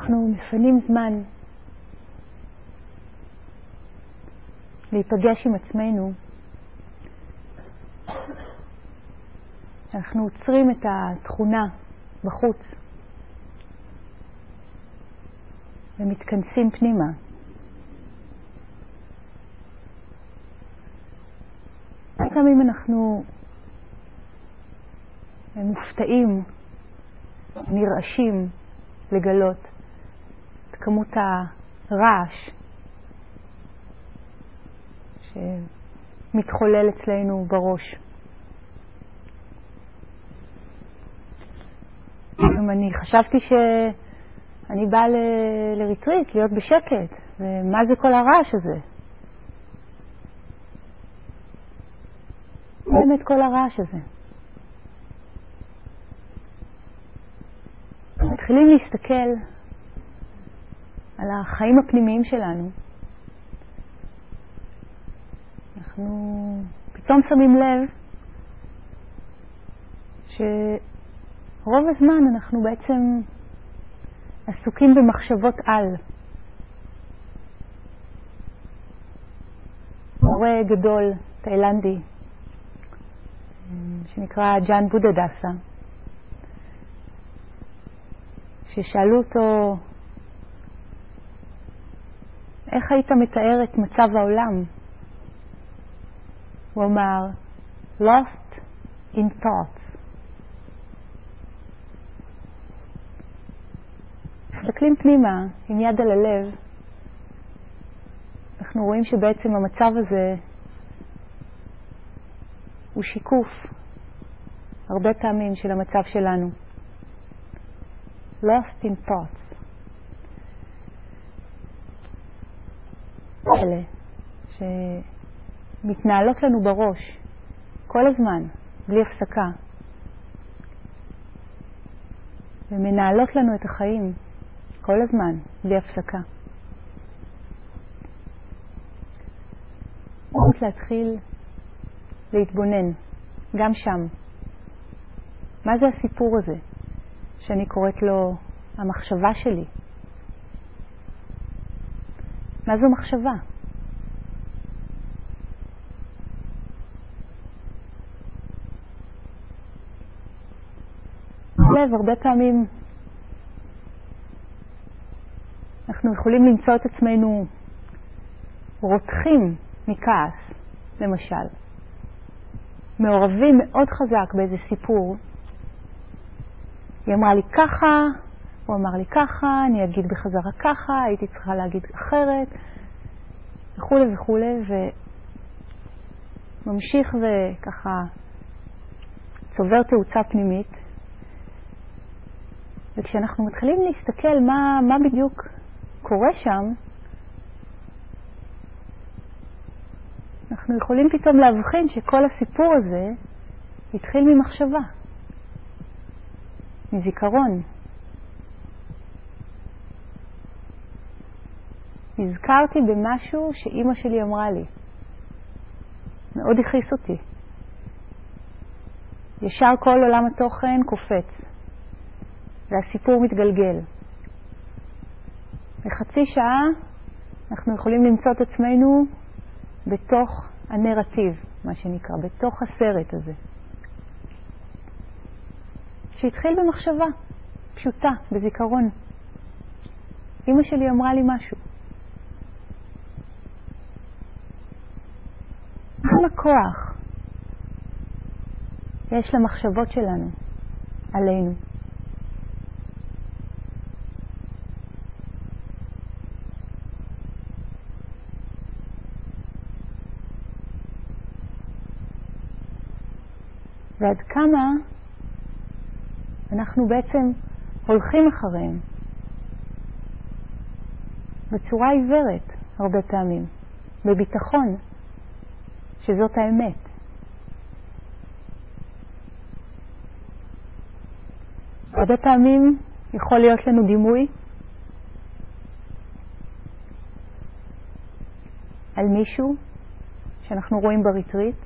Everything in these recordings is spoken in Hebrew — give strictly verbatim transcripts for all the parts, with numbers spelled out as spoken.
אנחנו מפנים זמן להיפגש עם עצמנו, אנחנו עוצרים את התכונה בחוץ ומתכנסים פנימה. לפעמים אנחנו מופתעים, נרעשים לגלות את כמות הרעש שמתחולל אצלנו בראש. אני חשבתי שאני באה ל- לריטריט, להיות בשקט, ומה זה כל הרעש הזה? באמת כל הרעש הזה. מתחילים להסתכל על החיים הפנימיים שלנו. אנחנו פתאום שמים לב שרוב הזמן אנחנו בעצם עסוקים במחשבות על. מורה גדול תאילנדי שנקרא ג'אן בודהדסה, ששאלו אותו, איך היית מתאר את מצב העולם? הוא אמר, lost in thoughts. מסתכלים פנימה עם יד על הלב, אנחנו רואים שבעצם המצב הזה הוא שיקוף הרבה פעמים של המצב שלנו. lost in thoughts. אלה שמתנהלות לנו בראש כל הזמן, בלי הפסקה, ומנהלות לנו את החיים כל הזמן, בלי הפסקה. צריך להתחיל להתבונן, גם שם. מה זה הסיפור הזה שאני קוראת לו המחשבה שלי? מה זו מחשבה? לב, הרבה פעמים אנחנו יכולים למצוא את עצמנו רותחים מכעס, למשל. מעורבים מאוד חזק באיזה סיפור. היא אמרה לי ככה, הוא אמר לי ככה, אני אגיד בחזרה ככה, הייתי צריכה להגיד אחרת, וכו' וכו', וממשיך וככה צובר תאוצה פנימית. וכשאנחנו מתחילים להסתכל מה, מה בדיוק קורה שם, אנחנו יכולים פתאום להבחין שכל הסיפור הזה התחיל ממחשבה, מזיכרון. נזכרתי במשהו שאימא שלי אמרה לי. מאוד הכעיס אותי. ישר כל עולם התוכן קופץ. והסיפור מתגלגל. בחצי שעה אנחנו יכולים למצוא את עצמנו בתוך הנרטיב, מה שנקרא, בתוך הסרט הזה. שהתחיל במחשבה פשוטה, בזיכרון. אמא שלי אמרה לי משהו. כמה כוח יש למחשבות שלנו עלינו. ועד כמה אנחנו בעצם הולכים אחריהם בצורה עיוורת הרבה פעמים, בביטחון שזאת האמת. הרבה פעמים יכול להיות לנו דימוי על מישהו שאנחנו רואים בריטריט,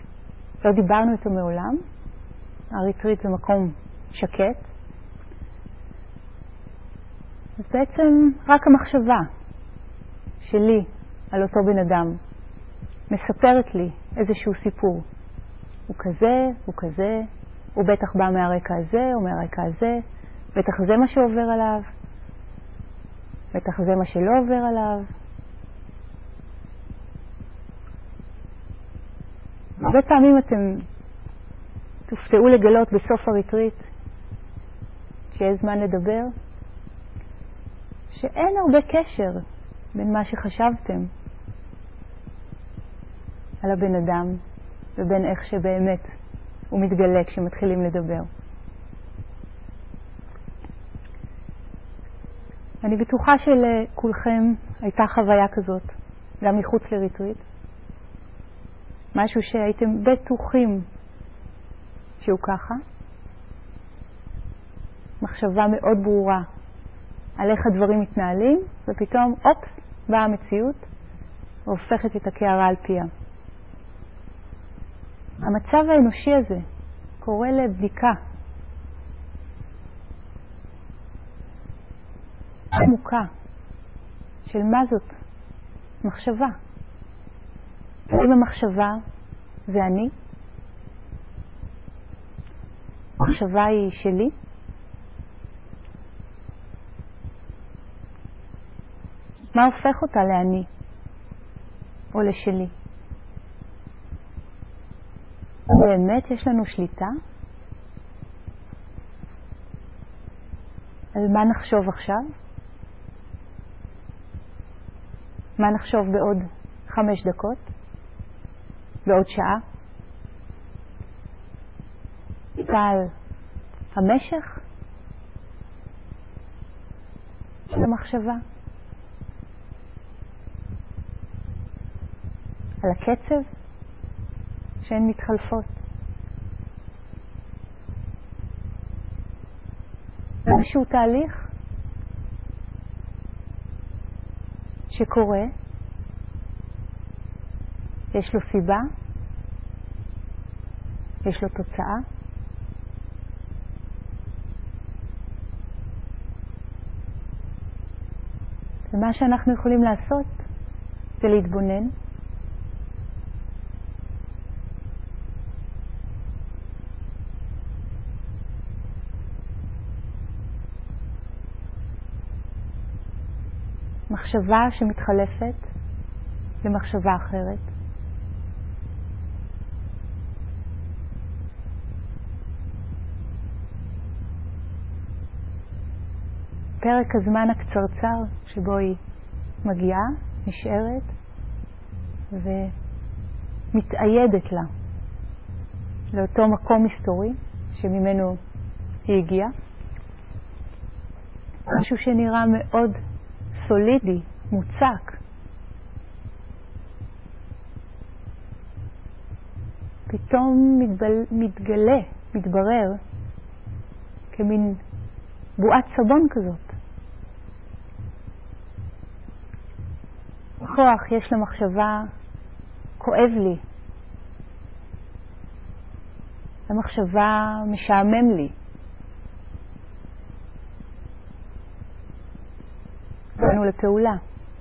לא דיברנו איתו מעולם. הריטריט זה מקום שקט, אז בעצם רק המחשבה שלי על אותו בן אדם מספרת לי איזשהו סיפור. הוא כזה, הוא כזה, הוא בטח בא מהרקע הזה או מהרקע הזה, בטח זה מה שעובר עליו, בטח זה מה שלא עובר עליו. הרבה פעמים אתם תופתעו לגלות בסוף הריטריט, כשיש זמן לדבר, שאין הרבה קשר בין מה שחשבתם על הבן אדם ובין איך שבאמת הוא מתגלה כשמתחילים לדבר. אני בטוחה שלכולכם הייתה חוויה כזאת, גם מחוץ לריטריט. משהו שהייתם בטוחים שהוא ככה. מחשבה מאוד ברורה על איך הדברים מתנהלים, ופתאום, אופס, באה המציאות והופכת את הקערה על פיה. המצב האנושי הזה קורא לבדיקה עמוקה של מה זאת מחשבה. אם המחשבה זה אני, המחשבה היא שלי, מה הופך אותה לאני או לשלי? באמת יש לנו שליטה על מה נחשוב עכשיו? מה נחשוב בעוד חמש דקות? בעוד שעה? על המשך של המחשבה? על הקצב שהן מתחלפות? איזשהו תהליך שקורה, יש לו סיבה, יש לו תוצאה. ומה שאנחנו יכולים לעשות זה להתבונן מחשבה שמתחלפת למחשבה אחרת. פרק הזמן הקצרצר שבו היא מגיעה, נשארת ומתאיידת לה לאותו מקום היסטורי שממנו היא הגיעה. משהו שנראה מאוד סולידי, מוצק. פתאום מתבל, מתגלה, מתברר כמין בועת סבון כזאת. כוח יש למחשבה, כואב לי. המחשבה משעמם לי. באנו לפעולה.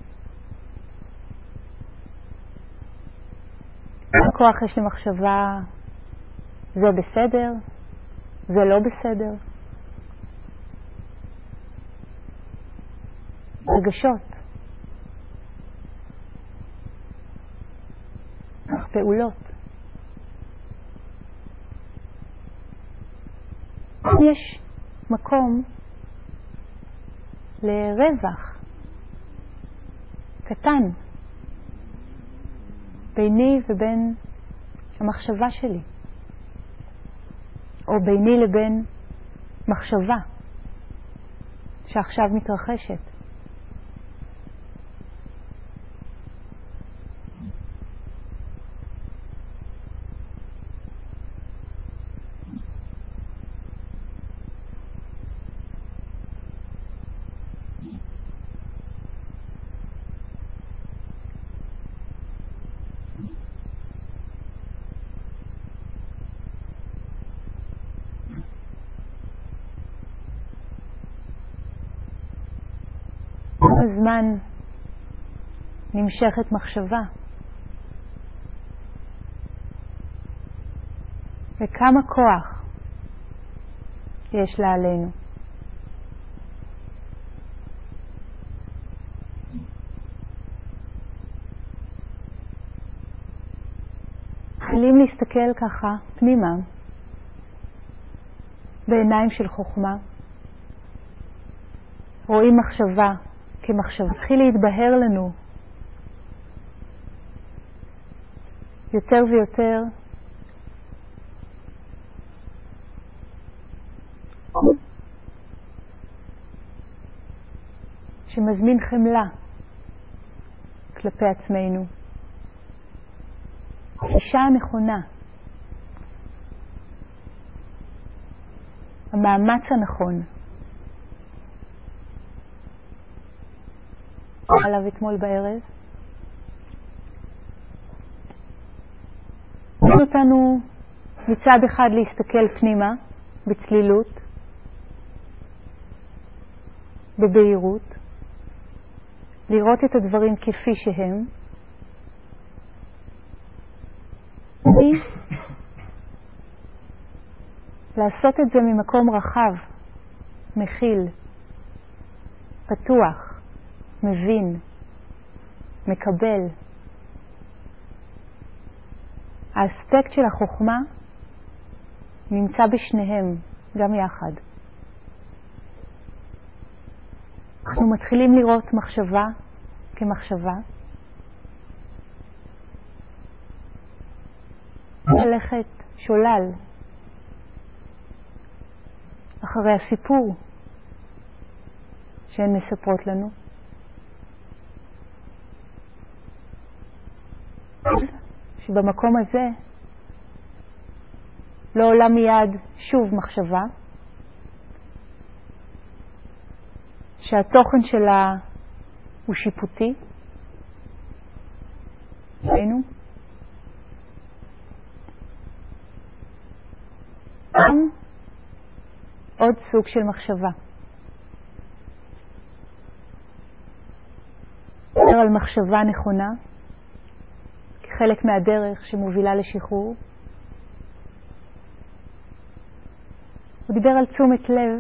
כוח יש למחשבה, זה בסדר, זה לא בסדר. רגשות. פעולות. יש מקום לרווח קטן ביני ובין המחשבה שלי, או ביני לבין מחשבה שעכשיו מתרחשת. כמה זמן נמשכת מחשבה, וכמה כוח יש לה עלינו. מתחילים להסתכל ככה פנימה בעיניים של חוכמה, רואים מחשבה כמחשבה. מתחיל להתבהר לנו יותר ויותר שמזמין חמלה כלפי עצמנו. האישה הנכונה, המאמץ הנכון, עליו אתמול בערב, נותן אותנו מצד אחד להסתכל פנימה בצלילות, בבהירות, לראות את הדברים כפי שהם, לעשות את זה ממקום רחב, מכיל, פתוח, מבין, מקבל. האספקט של החוכמה נמצא בשניהם, גם יחד. אנחנו מתחילים לראות מחשבה כמחשבה, ללכת שולל אחרי הסיפור שהן מספרות לנו, שבמקום הזה לא עולה מיד שוב מחשבה שהתוכן שלה הוא שיפוטי. ראינו? גם עוד סוג של מחשבה. נדבר על מחשבה נכונה כחלק מהדרך שמובילה לשחרור. הוא דיבר על תשומת לב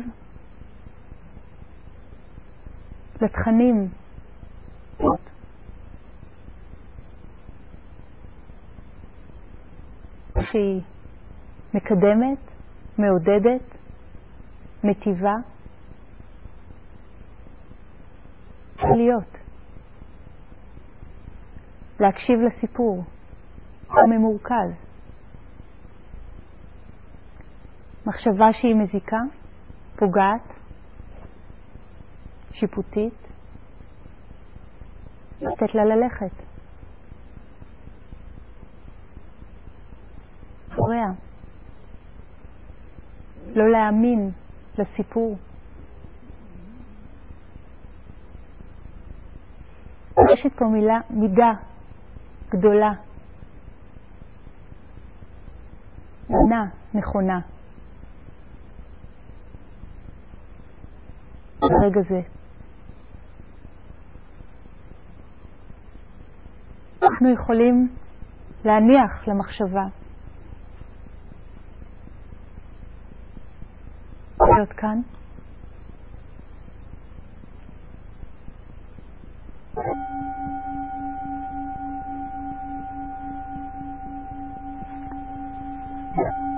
לתכנים שהיא מקדמת, מעודדת, מטיבה, להיות, להקשיב לסיפור הממורכז. מחשבה שהיא מזיקה, פוגעת, שיפוטית, לתת לה ללכת. אחריה. לא להאמין לסיפור. יש פה מילה, מידה גדולה. עונה נכונה. ברגע זה. אנחנו יכולים להניח למחשבה. להיות כאן. Yeah.